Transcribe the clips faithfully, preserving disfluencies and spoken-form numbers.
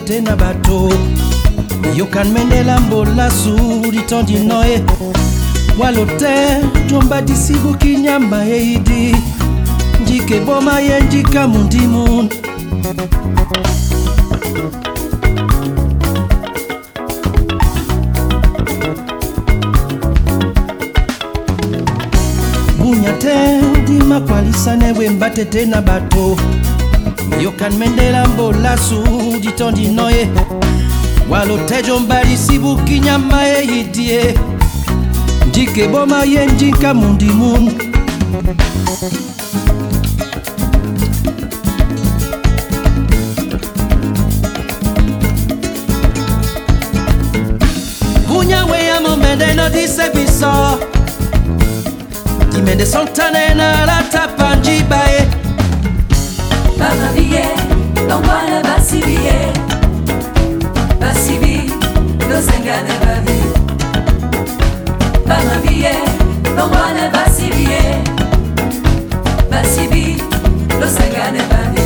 batete na bato yokan mendela mbola suri tondi noe walote jomba disibu kinyamba eidi njike boma ye njika mundimun bunyate dima kwalisa newe mbatete na bato yokan mendela mbola suri tondi noe walote jomba disibu kinyamba eidi njike boma ye njika mundimun dise biso Dimende sontane na la tapanji bae Bama biye, longwana basi biye Basi bi, no sengane babi Bama biye, longwana basi biye Basi bi, no sengane babi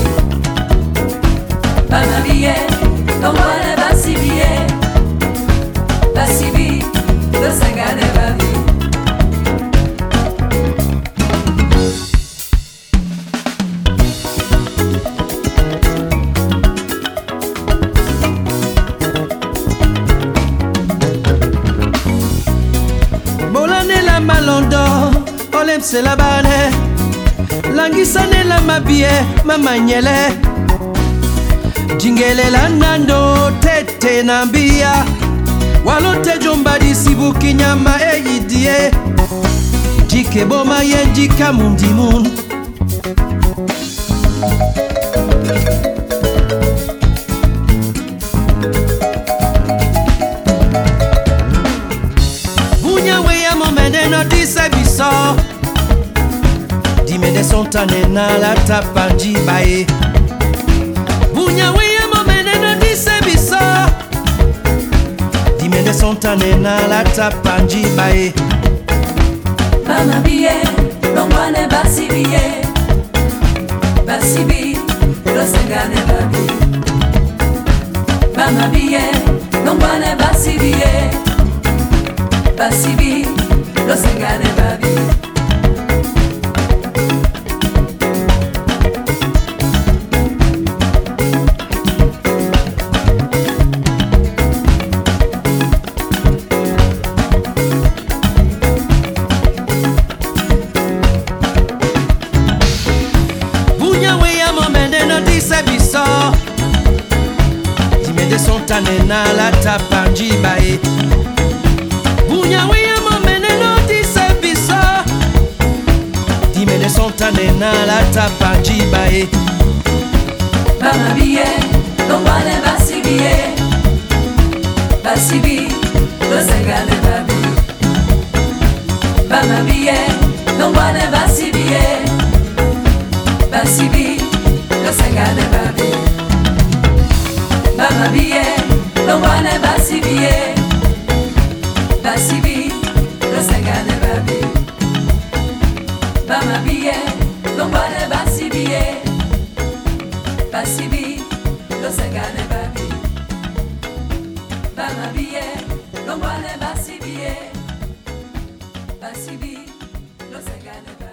Bama biye, longwana basi biye Basi bi Lo sangane babi Bolane la malondo olem se la bane langisane la mabie mamanyele jingele la nando tete nambia walote jomba disibu kinyama eyidie jike boma ye njika mundimun bunya we ya momene no dise biso dimende sontane na la tapanji bae bunya we ya momene no dise biso Dimende sontane na la tapanji bae Bama biye, longwane basi biye Basi bi, lo sangane babi Bama biye, longwane basi biye Basi bi, lo sangane babi Dimende sontane na la tapanji bae bunya we ya momene no dise biso Dimende sontane na la tapanji bae Bama biye, longwane basi biye Basi bi, lo sangane babi Bama biye, longwane basi biye Basi bi, lo sangane babi Bama biye, longwane basi biye Basi bi, lo sangane babi Bama biye, longwane basi biye Basi bi, lo sangane babi Bama biye, longwane basi biye Basi bi, lo sangane babi